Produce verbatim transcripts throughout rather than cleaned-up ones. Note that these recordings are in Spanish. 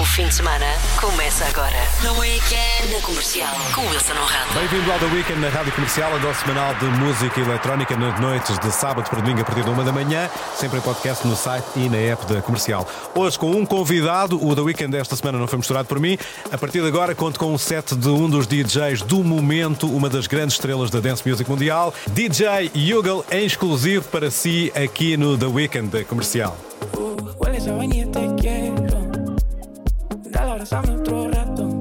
O fim de semana começa agora. The Weekend na Comercial, com Wilson Honrado. Bem-vindo ao The Weekend na Rádio Comercial, a dose semanal de música eletrónica nas noites de sábado para domingo a partir de uma da manhã, sempre em podcast no site e na app da Comercial. Hoje com um convidado, o The Weekend desta semana não foi misturado por mim. A partir de agora conto com um set de um dos D Js do momento, uma das grandes estrelas da dance music mundial, D J Yugal, em exclusivo para si aqui no The Weekend da Comercial. Hueles a vainilla, te quiero. Dale, abrázame otro rato.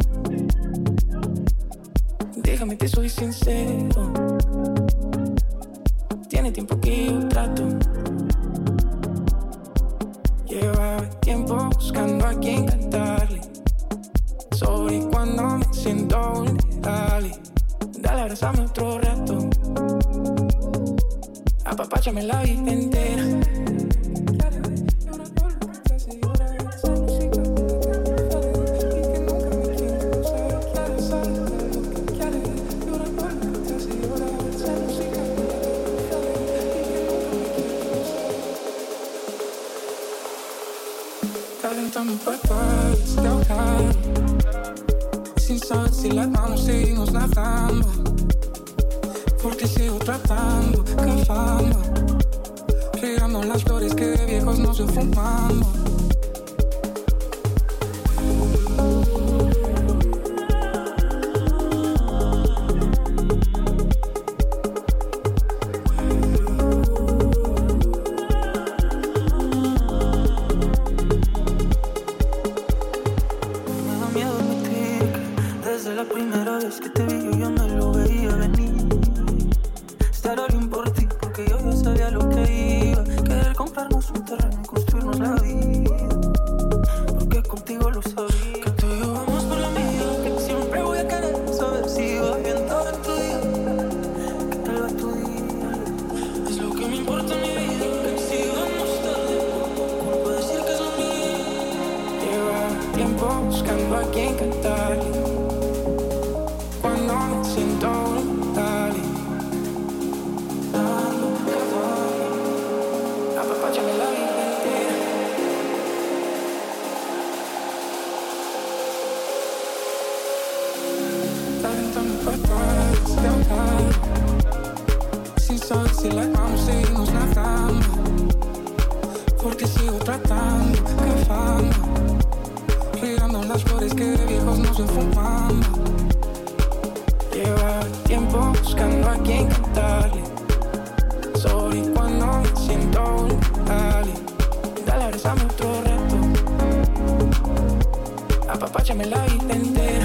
Déjame, te soy sincero. Tiene tiempo que yo trato. Llevaba tiempo buscando a quien cantarle. Sobre cuando me siento vulnerable. Dale, abrázame otro rato. Apapáchame la vida entera. Calentando para ahogar, sin saber si las manos seguimos nadando, porque sigo tratando, cavando, regando las flores que de viejos no se fumando. Buscando a quien cantarle cuando me siento vulnerable. Dando, cavando, apapáchame la vida entera. Calentando patas de ahogar, sin saber si las manos seguimos nadando, porque sigo tratando, cavando, regando las flores que de viejos no se fumando. Lleva tiempo buscando a quien cantarle. Sorry cuando me siento vulnerable. Dale, abrázame otro rato. Apapáchame la vida entera.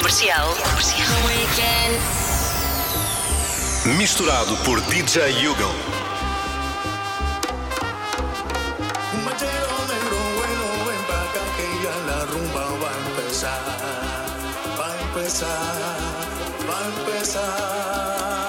Comercial. Comercial. Weekend. Misturado por D J Hugo. Un machero negro bueno, ven pa' acá que ya la rumba va a empezar. Va a empezar, va a empezar.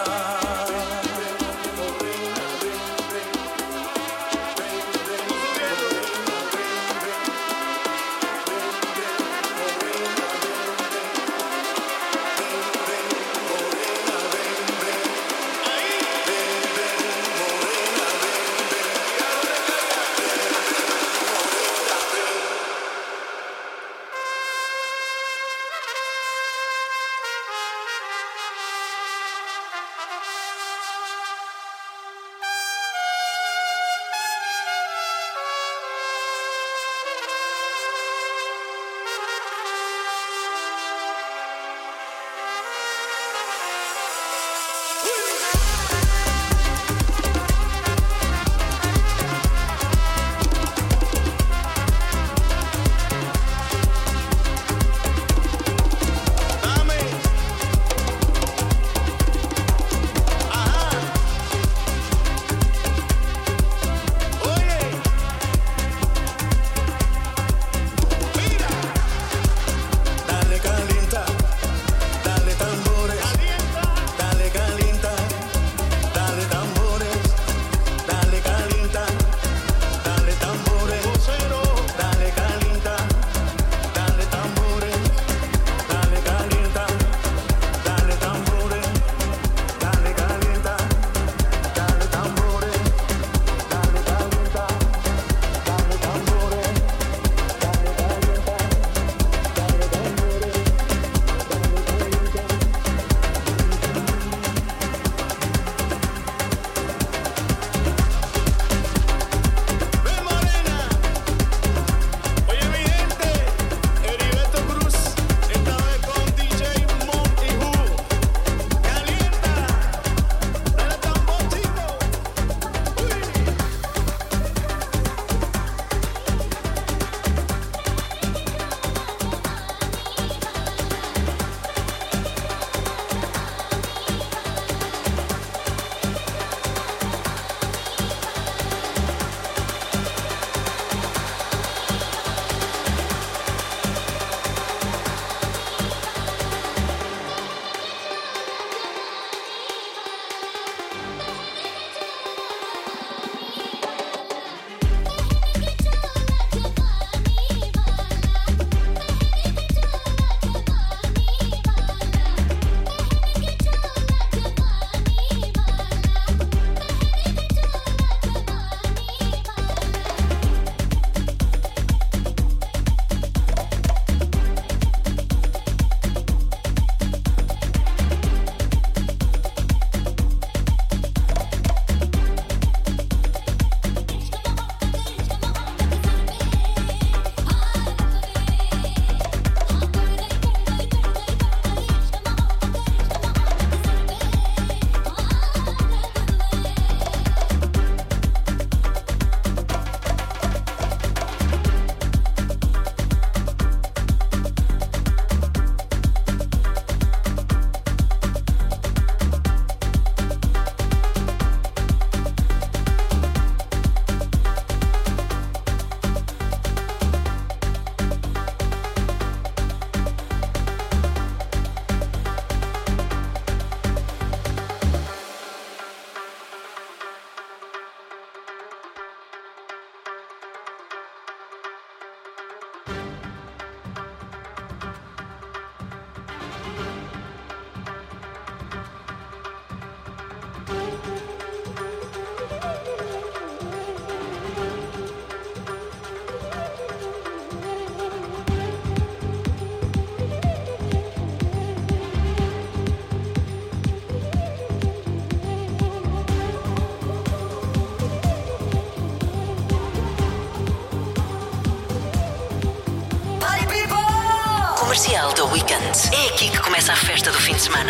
Comercial do Weekend. É aqui que começa a festa do fim de semana.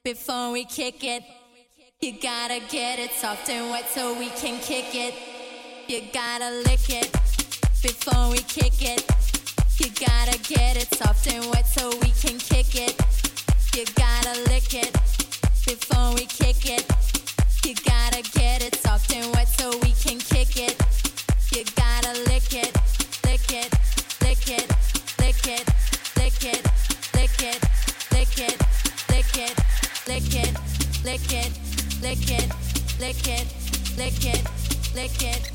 Before we kick it, you gotta get it soft and wet so we can kick it. You gotta lick it before we kick it. You gotta get it soft and wet so we can kick it. You gotta lick it before we kick it. You gotta get it soft and wet so we can kick it. You gotta lick it, lick it, lick it, lick it, lick it, lick it, lick it, lick it, lick it, lick it, lick it, lick it, lick it, lick it.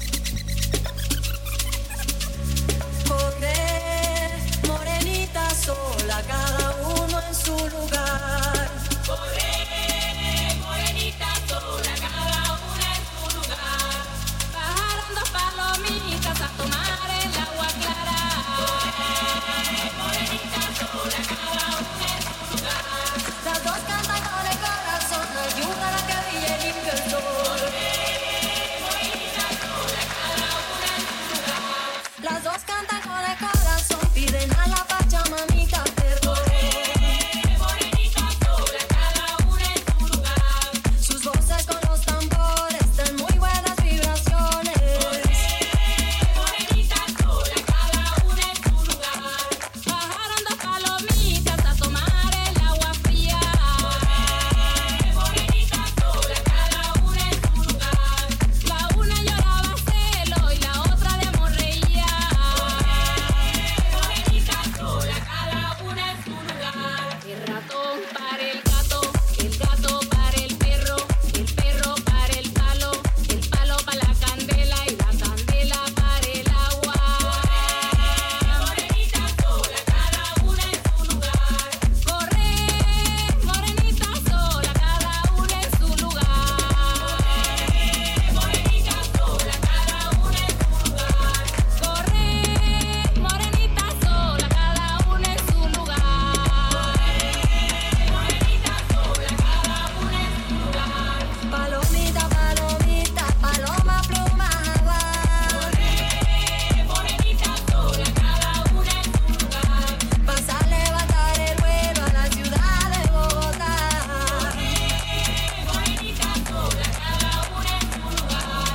Correr, morenita sola, cada uno en su lugar. Correr, morenita sola, cada una en su lugar. Bajaron dos palomitas a tomar el agua clara. Correr, morenita sola, cada una en su lugar. Las dos cantan con el corazón, ayudan a que brille limpio el sol. Correr, morenita sola, cada una en su lugar. Las dos cantan con el corazón, piden a la Pachamamita perdón. Correr, morenita sola, cada una en su lugar. Sus voces con los tambores dan muy buenas vibraciones. Correr, morenita sola, cada una en su lugar. Bajaron dos palomitas a tomar el agua fría. Correr, morenita sola, cada una en su lugar. La una lloraba celo y la otra de amor reía. Correr, morenita sola, cada una en su lugar. El ratón para el gato, el gato para el perro, el perro para el palo, el palo para la candela y la candela para el agua. Correr, morenita sola, cada una en su lugar. Correr, morenita sola, cada una en su lugar. Correr, morenita sola, cada una en su lugar. Correr, morenita sola, cada una en su lugar. Correr, morenita sola, cada una en su lugar. Palomita, palomita, paloma pluma va. Correr, morenita sola, cada una en su lugar. Vas a levantar el vuelo a la ciudad de Bogotá. Correr, morenita sola, cada una en su lugar.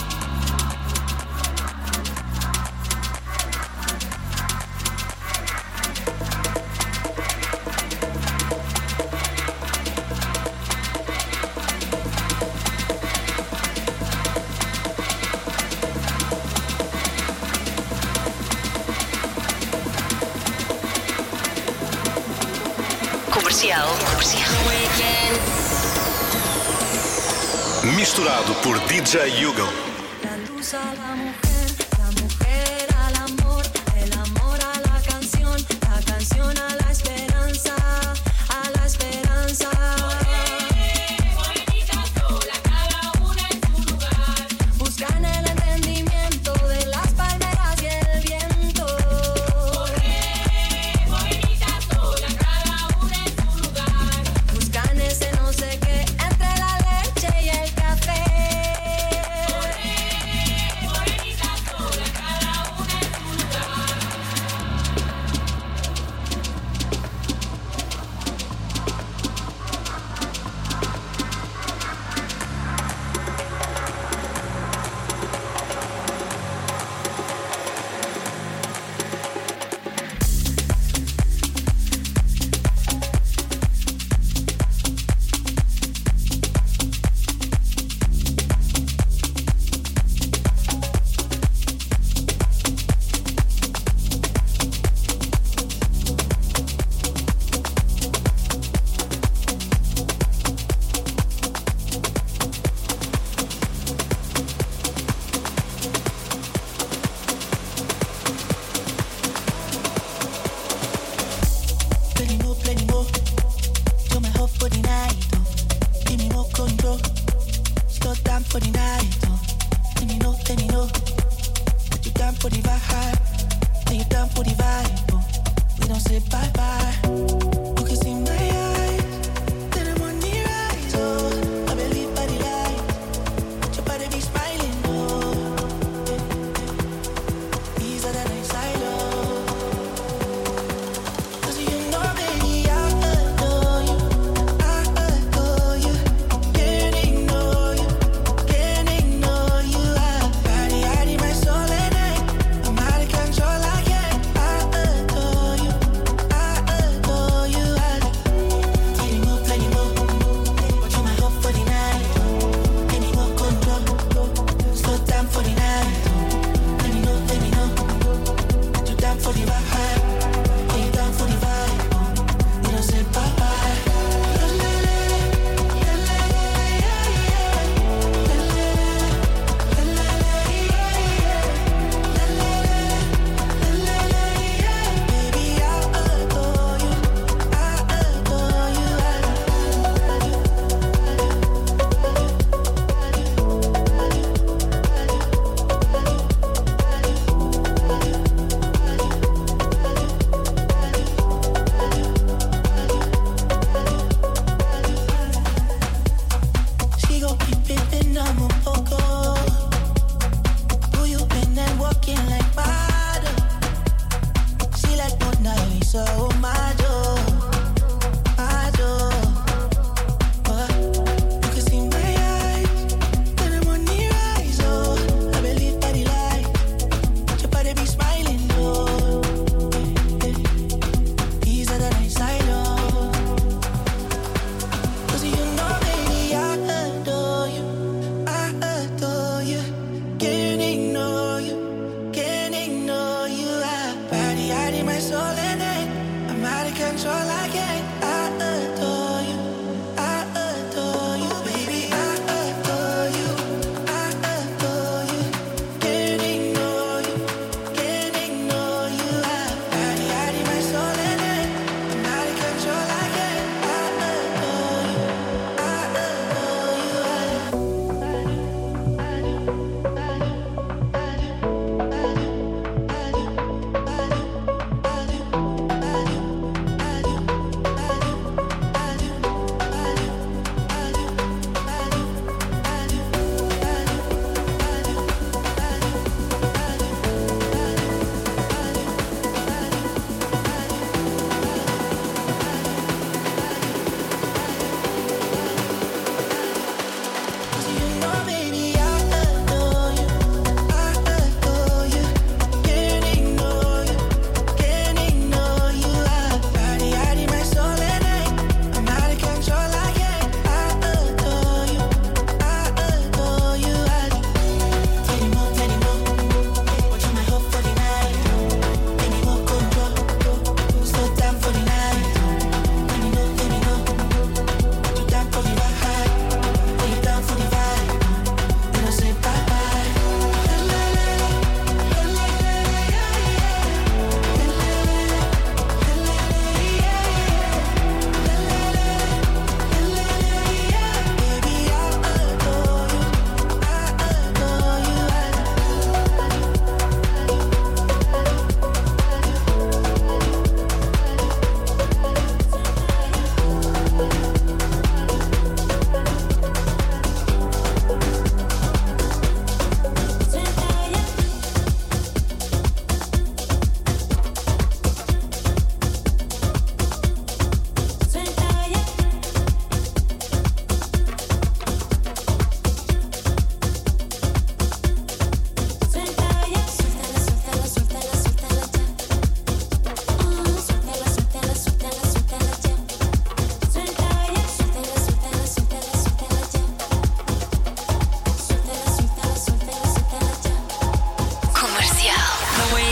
Comercial. Comercial. Misturado por D J Yugal. La luz a la mujer, la mujer al amor, el amor a la canción, la canción a la esperanza, a la esperanza. Morenita sola, cada una en su lugar. Buscan el entendimiento de las palmeras y el viento. Correr, morenita sola, cada una en su lugar. Buscan ese no sé qué entre la leche y el café. Correr, morenita sola, cada una en su lugar. Plenty more, plenty more. You're my hope for the night, oh. Give me more control. Slow down for the night, oh. Let me know, let me know. That you down for the vibe. That you down for the vibe, oh. We don't say bye bye. You can see my eyes. Let them on the rise, oh. I believe by the light. That your body be smiling, oh. These are the nights I love. 'Cause you know, baby, I adore you. I adore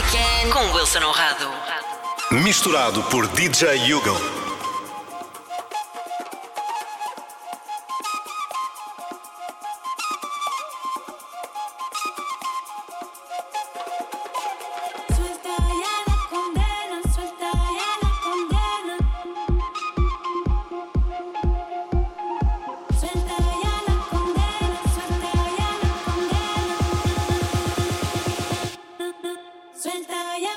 Weekend com Wilson Honrado. Misturado por D J Yugal. Suelta ya la condena, suelta ya la condena. Suelta ya la condena, suelta ya la condena. Suelta ya.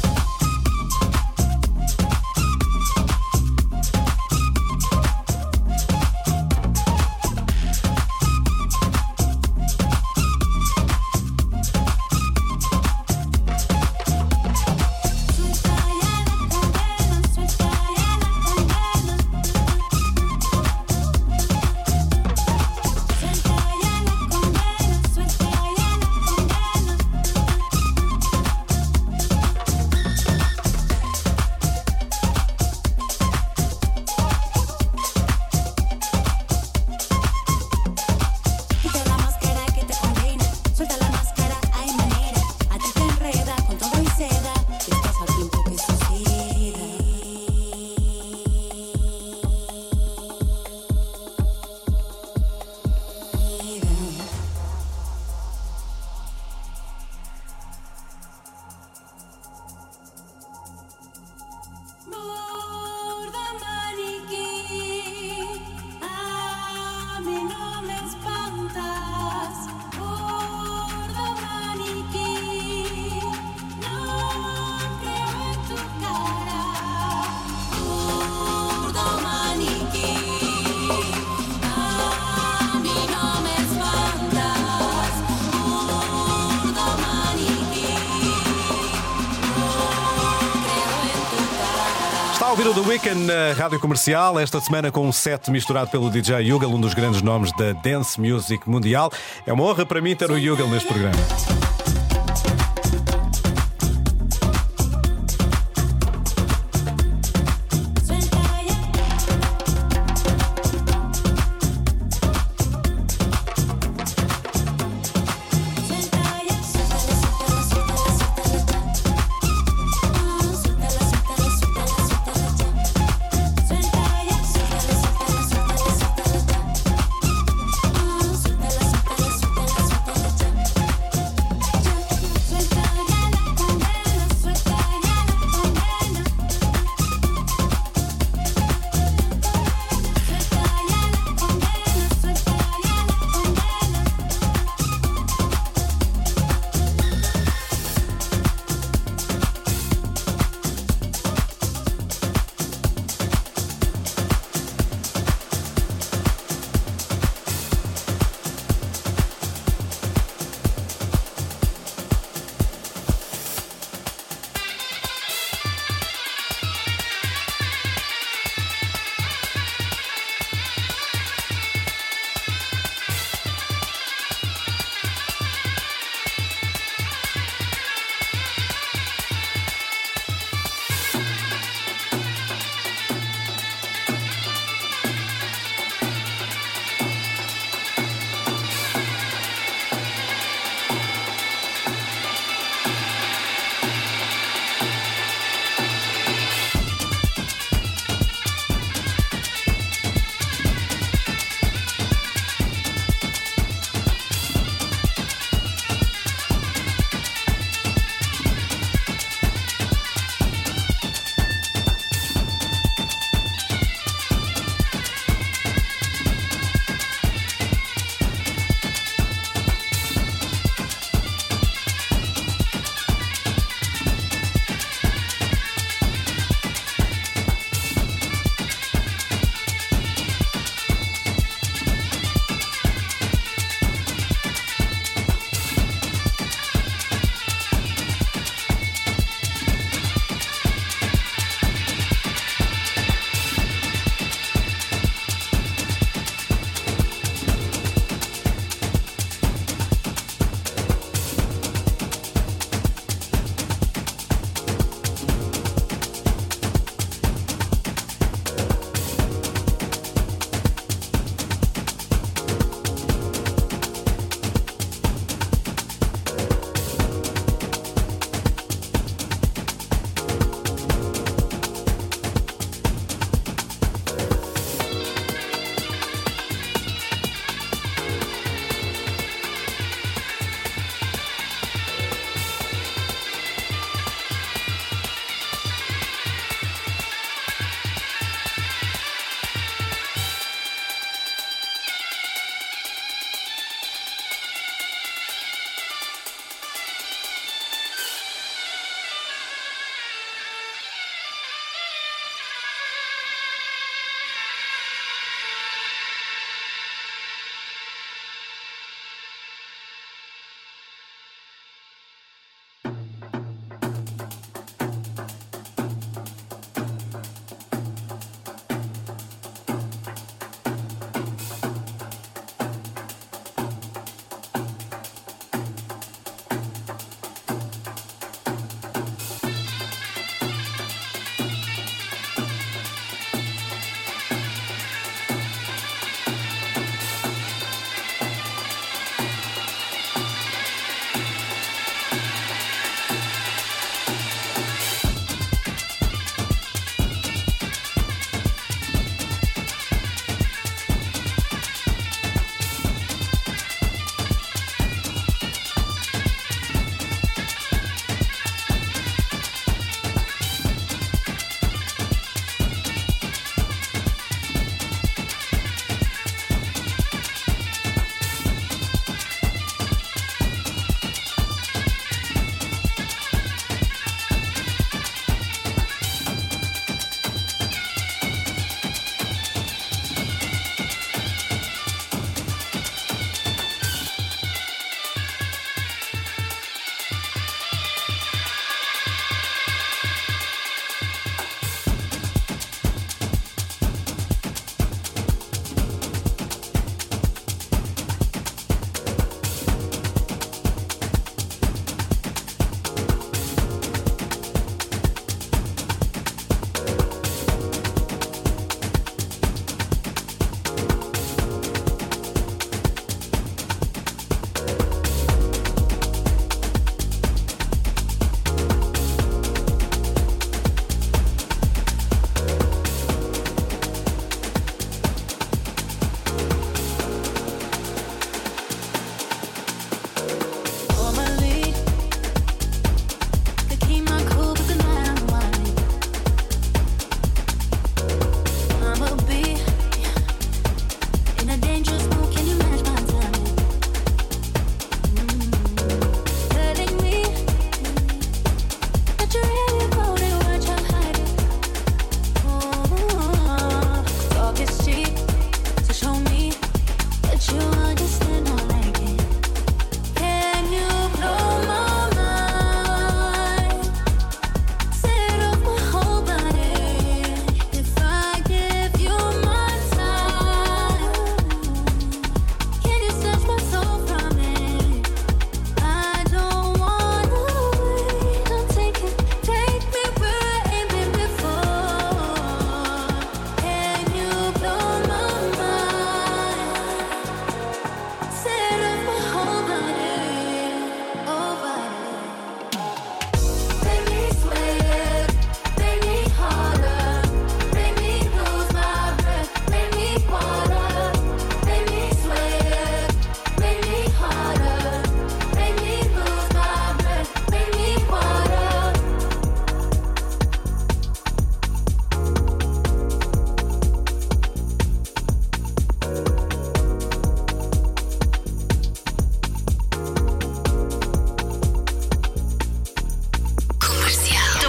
Está a ouvir o The Weeknd na Rádio Comercial, esta semana com um set misturado pelo D J Yugal, um dos grandes nomes da dance music mundial. É uma honra para mim ter o Yugal neste programa.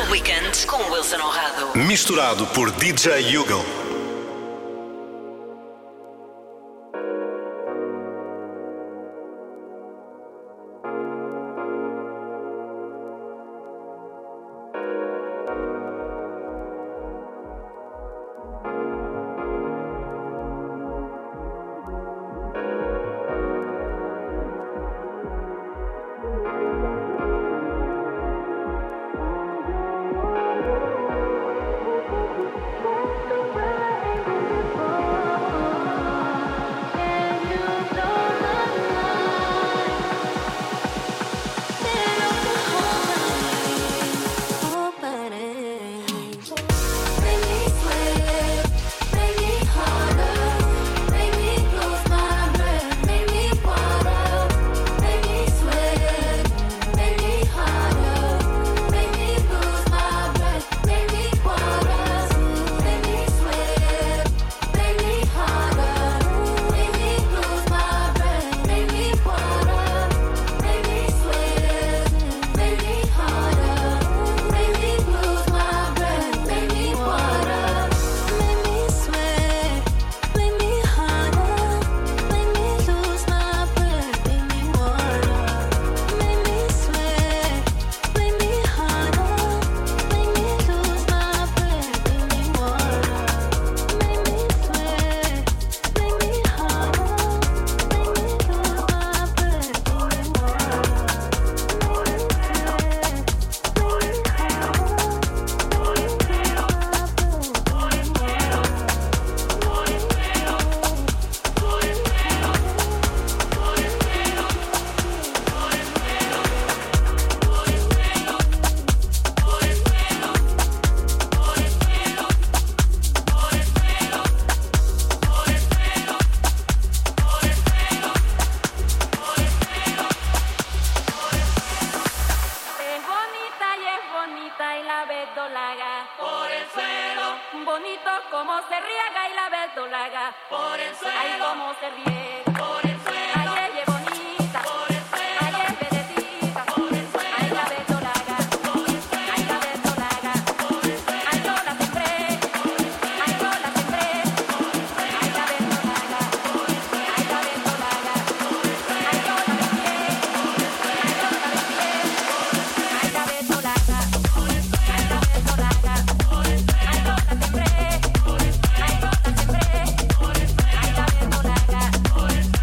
The Weekend com Wilson Honrado. Misturado por D J Hugo. Ay,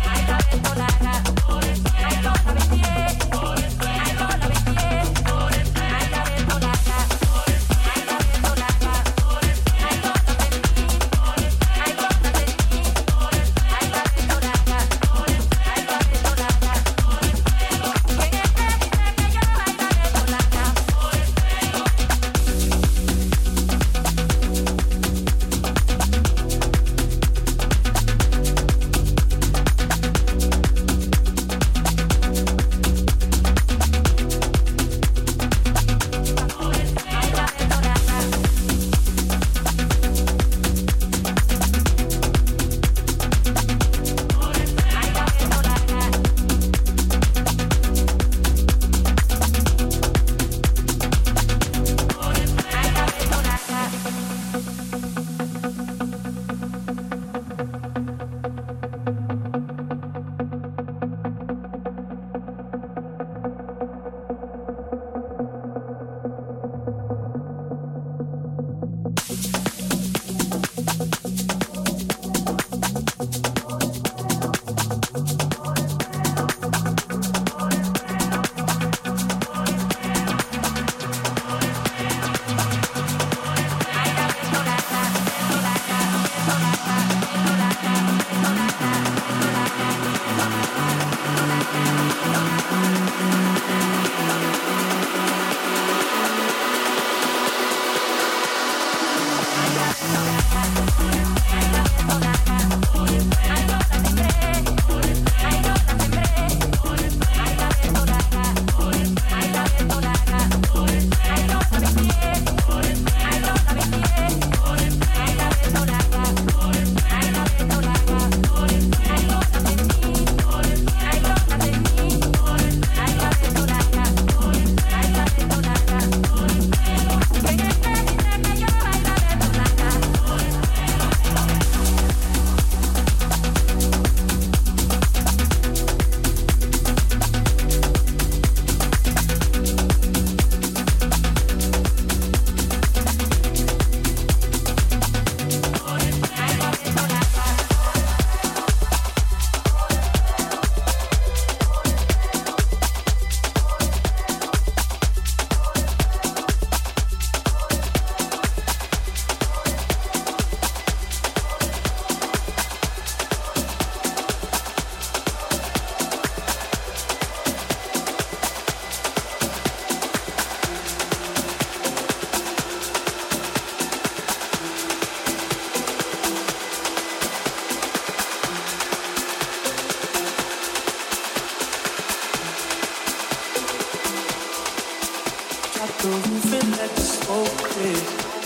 roof and let the smoke clear.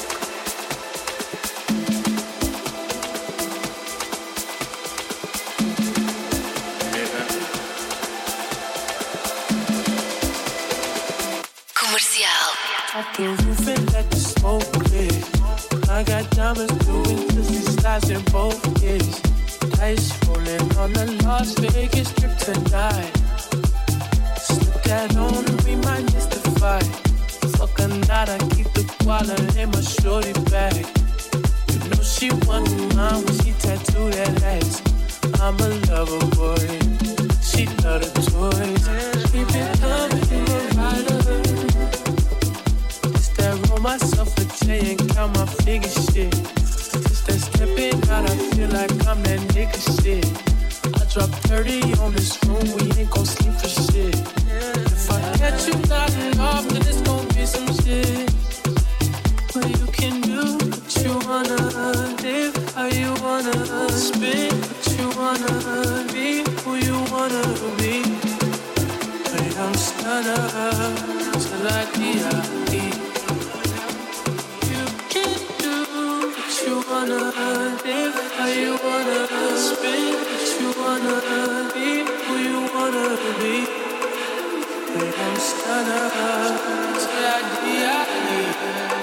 Comercial. Off the roof and let the smoke clear. I got diamonds doing twisty slides in both ears. Dice rolling on the Las Vegas strip tonight. Slip that on and be my mystified. Fuck a night, I keep the koala in my shorty bag. You know she wasn't mine when she tattooed that ass. I'm a lover boy, she love the toys. Keep it coming, you a rider. Just that roll myself a J and count my figure shit. Just that stepping out, I feel like I'm that nigga shit. I drop thirty on this room, we ain't gon' sleep for shit. If I catch you nodding off, then it's gon' be some shit. But you can do what you wanna, live how you wanna, spin what you wanna, be who you wanna be. But I'm stunner till I die. You can do what you wanna, live how you wanna, spin what you wanna, be who you wanna be. But I'm stunner till I die.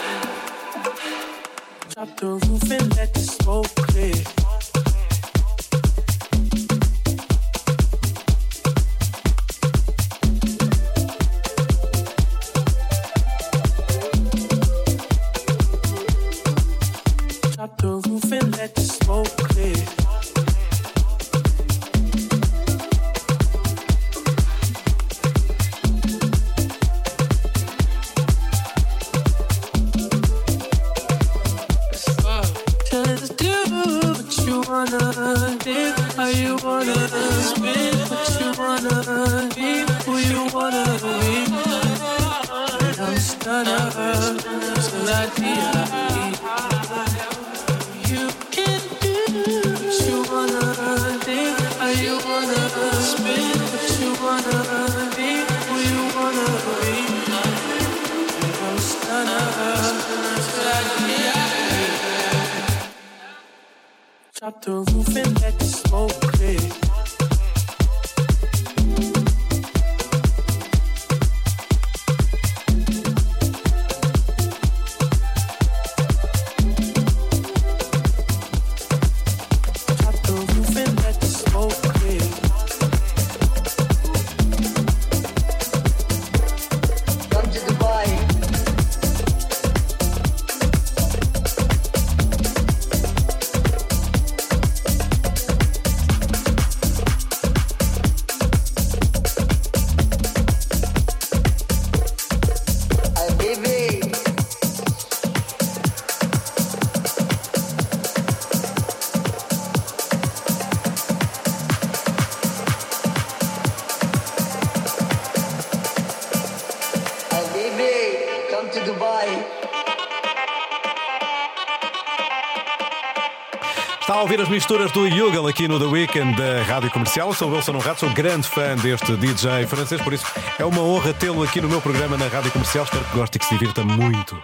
Drop the roof and let the smoke clear. Drop the roof and let the smoke clear. Just do what you wanna, live how you wanna, spin what you wanna, be who you wanna be. And I'm stunner till I die. You can do what you wanna, live how you wanna, spin what you wanna, be who you wanna be. And I'm stunner till I die. Drop the roof and let the smoke clear. Drop the roof and let the smoke clear. Come to Dubai. Está a ouvir as misturas do Yugal aqui no The Weekend da Rádio Comercial. Sou Wilson Honrado, sou grande fã deste D J francês, por isso é uma honra tê-lo aqui no meu programa na Rádio Comercial. Espero que goste e que se divirta muito.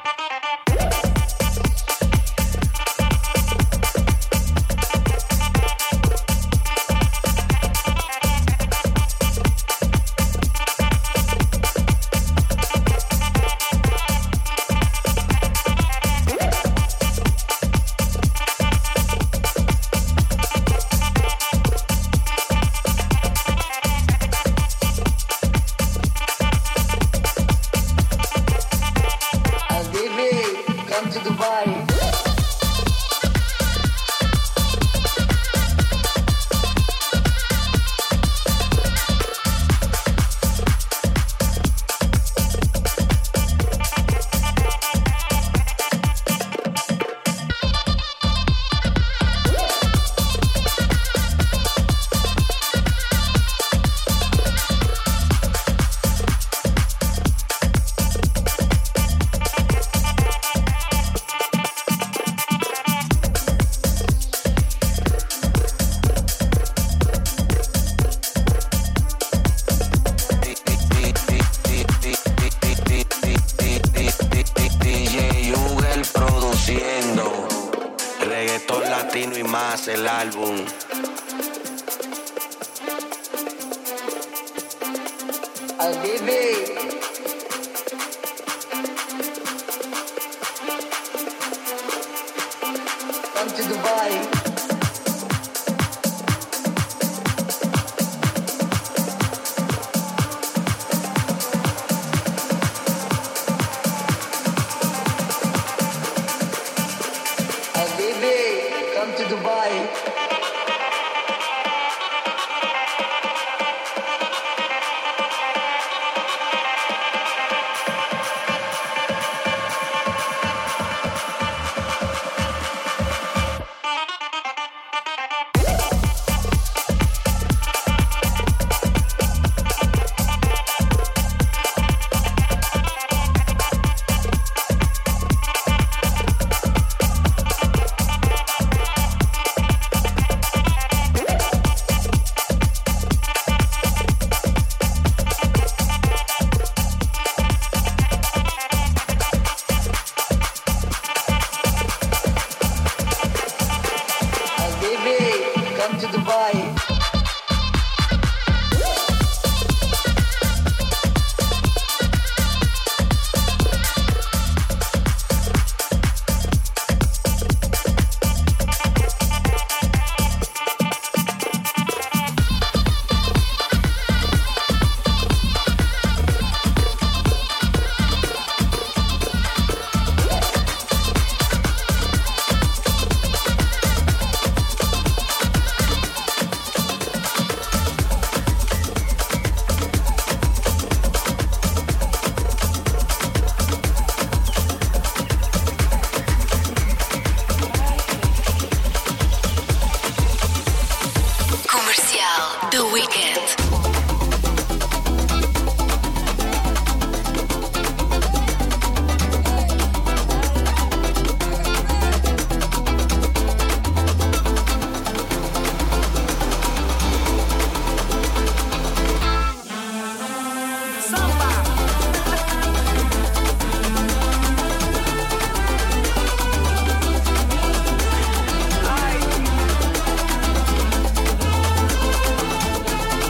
Latino y Más, el álbum. Al bebé. Come to Dubai. Come to Dubai. Come to Dubai. The Weeknd. Ay.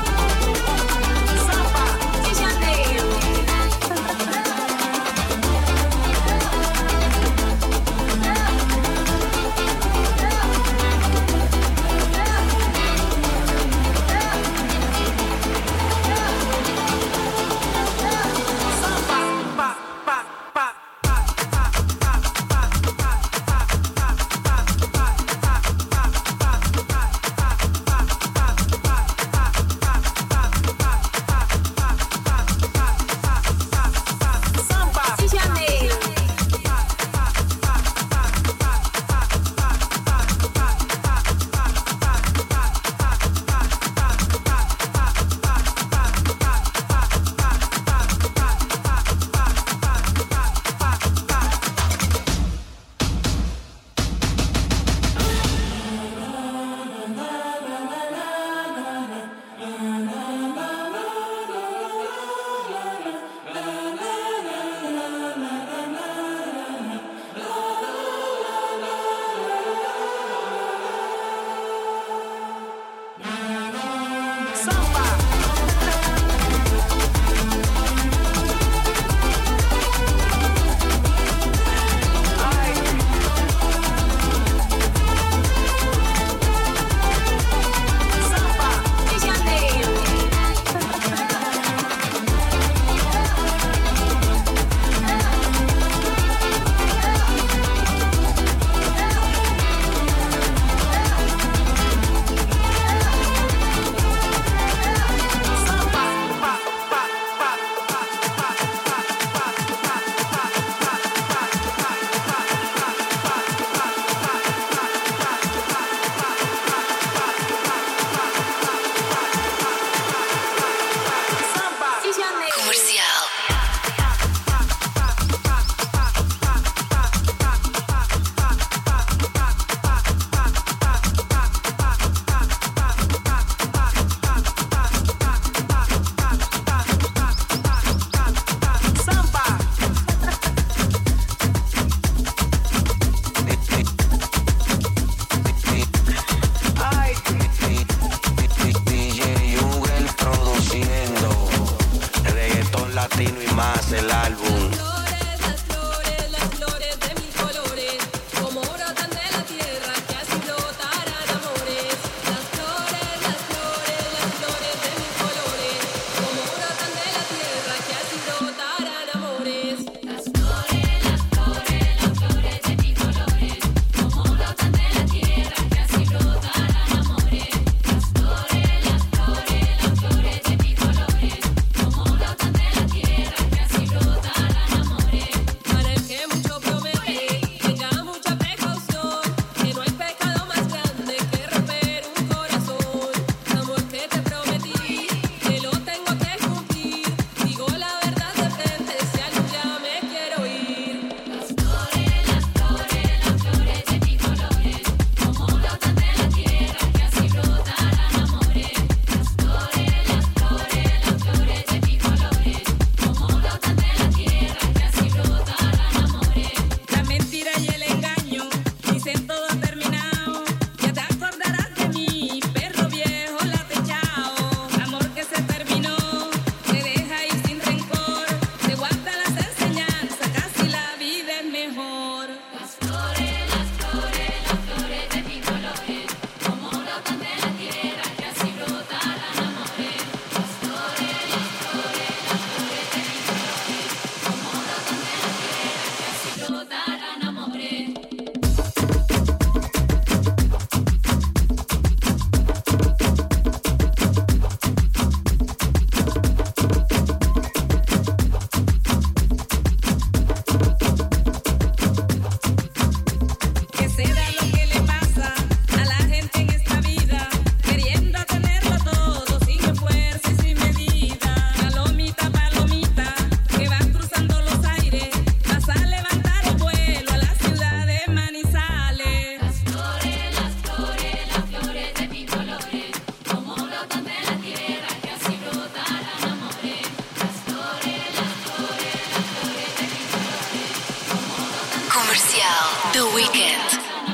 Comercial The Weekend.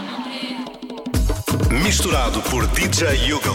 Misturado por D J Yugal.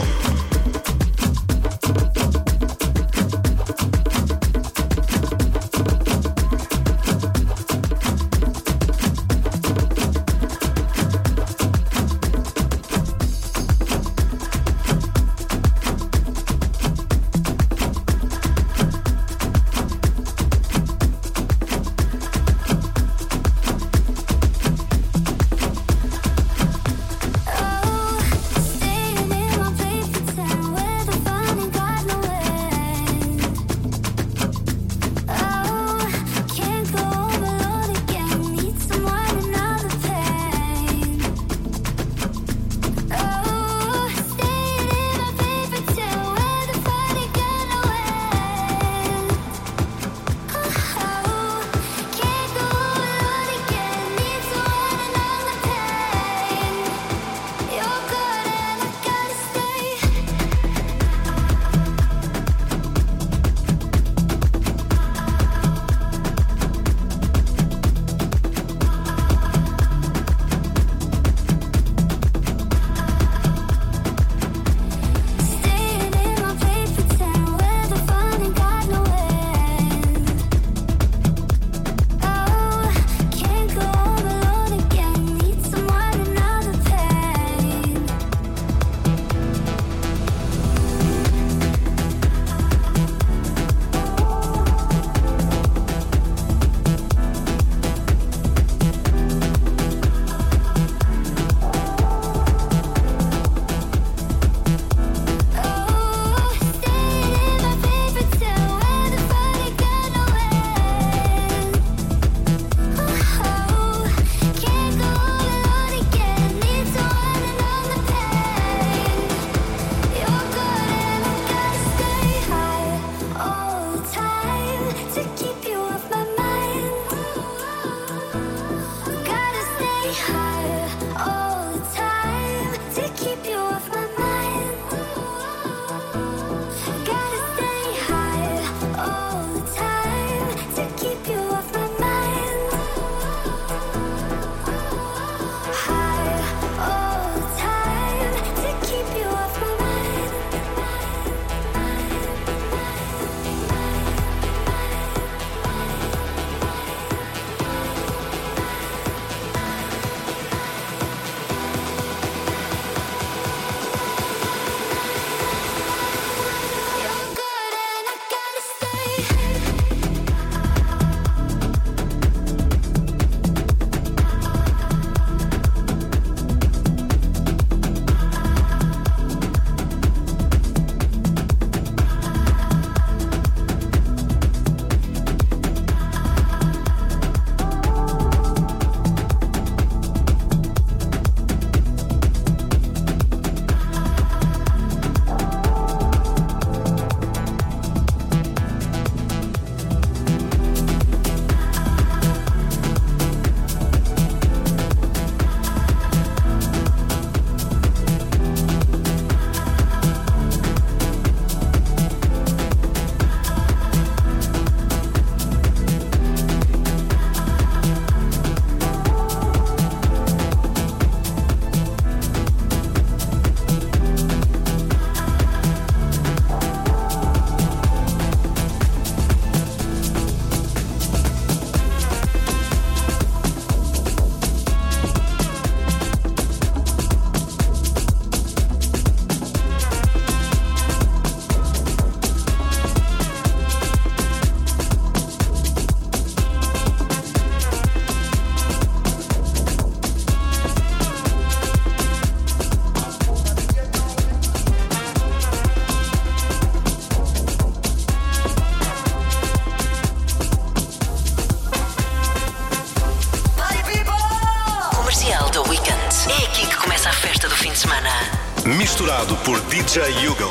Misturado por D J Yugal.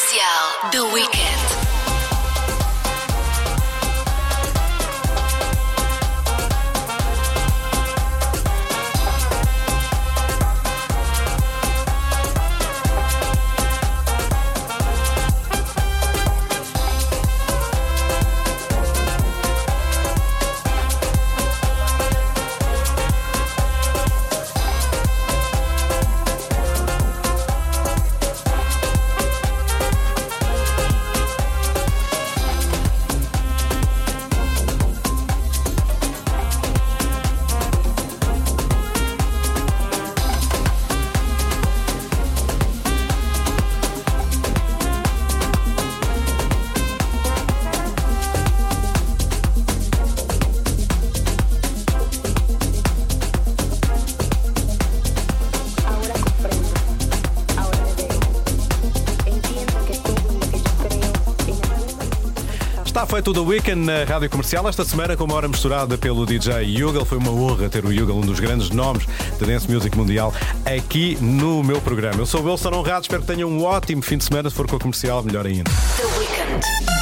Comercial, The Weeknd. Está feito o The Weeknd na Rádio Comercial esta semana com uma hora misturada pelo D J Yugal. Foi uma honra ter o Yugal, um dos grandes nomes da Dance Music Mundial, aqui no meu programa. Eu sou o Wilson Honrado, espero que tenham um ótimo fim de semana. Se for com a Comercial, melhor ainda. The Weeknd.